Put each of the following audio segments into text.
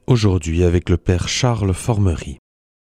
Aujourd'hui avec le Père Charles Formery.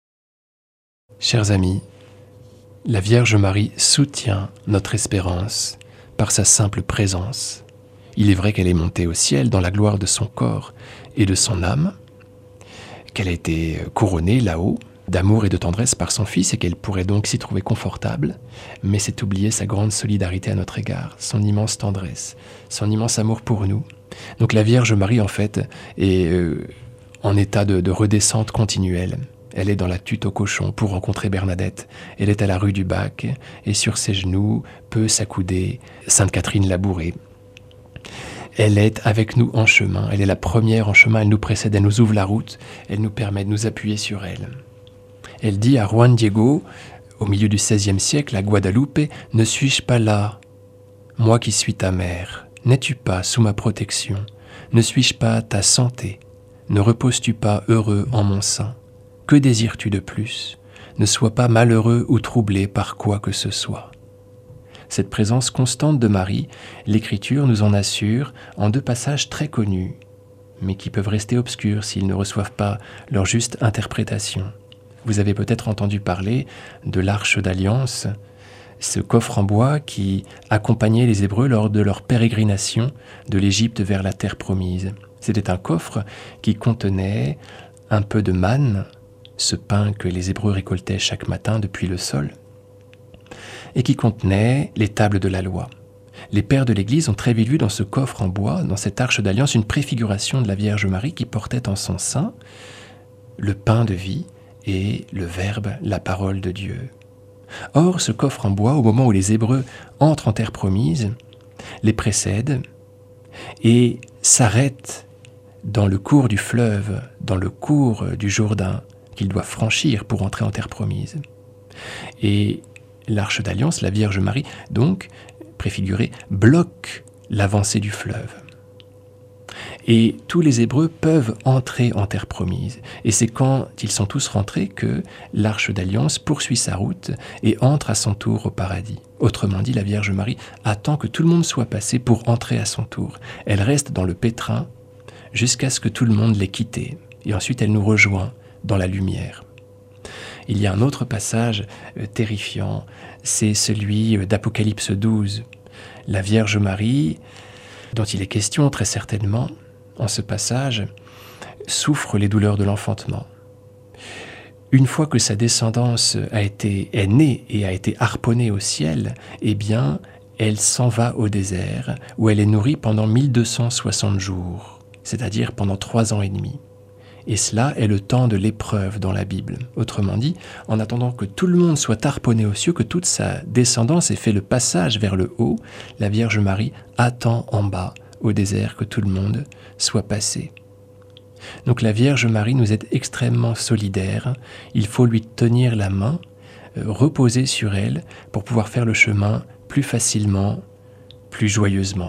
Chers amis, la Vierge Marie soutient notre espérance par sa simple présence. Il est vrai qu'elle est montée au ciel dans la gloire de son corps et de son âme, qu'elle a été couronnée là-haut d'amour et de tendresse par son Fils et qu'elle pourrait donc s'y trouver confortable, mais c'est oublier sa grande solidarité à notre égard, son immense tendresse, son immense amour pour nous. Donc la Vierge Marie, en fait, est en état de redescente continuelle. Elle est dans la tutte au cochon pour rencontrer Bernadette. Elle est à la rue du Bac et sur ses genoux peut s'accouder Sainte Catherine Labourée. Elle est avec nous en chemin. Elle est la première en chemin. Elle nous précède, elle nous ouvre la route. Elle nous permet de nous appuyer sur elle. Elle dit à Juan Diego, au milieu du XVIe siècle, à Guadeloupe, « Ne suis-je pas là, moi qui suis ta mère? N'es-tu pas sous ma protection? Ne suis-je pas ta santé? Ne reposes-tu pas heureux en mon sein? Que désires-tu de plus? Ne sois pas malheureux ou troublé par quoi que ce soit. » Cette présence constante de Marie, l'Écriture nous en assure en deux passages très connus, mais qui peuvent rester obscurs s'ils ne reçoivent pas leur juste interprétation. Vous avez peut-être entendu parler de l'Arche d'Alliance, ce coffre en bois qui accompagnait les Hébreux lors de leur pérégrination de l'Égypte vers la terre promise. C'était un coffre qui contenait un peu de manne, ce pain que les Hébreux récoltaient chaque matin depuis le sol, et qui contenait les tables de la loi. Les pères de l'Église ont très vite vu dans ce coffre en bois, dans cette arche d'alliance, une préfiguration de la Vierge Marie qui portait en son sein le pain de vie et le Verbe, la parole de Dieu. Or, ce coffre en bois, au moment où les Hébreux entrent en terre promise, les précède et s'arrête dans le cours du fleuve, dans le cours du Jourdain, qu'ils doivent franchir pour entrer en terre promise. Et l'Arche d'Alliance, la Vierge Marie, donc, préfigurée, bloque l'avancée du fleuve. Et tous les Hébreux peuvent entrer en terre promise. Et c'est quand ils sont tous rentrés que l'Arche d'Alliance poursuit sa route et entre à son tour au paradis. Autrement dit, la Vierge Marie attend que tout le monde soit passé pour entrer à son tour. Elle reste dans le pétrin jusqu'à ce que tout le monde l'ait quittée. Et ensuite, elle nous rejoint dans la lumière. Il y a un autre passage terrifiant, c'est celui d'Apocalypse 12. La Vierge Marie, dont il est question très certainement en ce passage, souffre les douleurs de l'enfantement. Une fois que sa descendance est née et a été harponnée au ciel, eh bien, elle s'en va au désert, où elle est nourrie pendant 1260 jours, c'est-à-dire pendant 3 ans et demi. Et cela est le temps de l'épreuve dans la Bible. Autrement dit, en attendant que tout le monde soit harponné aux cieux, que toute sa descendance ait fait le passage vers le haut, la Vierge Marie attend en bas, au désert, que tout le monde soit passé. Donc la Vierge Marie nous est extrêmement solidaire. Il faut lui tenir la main, reposer sur elle, pour pouvoir faire le chemin plus facilement, plus joyeusement.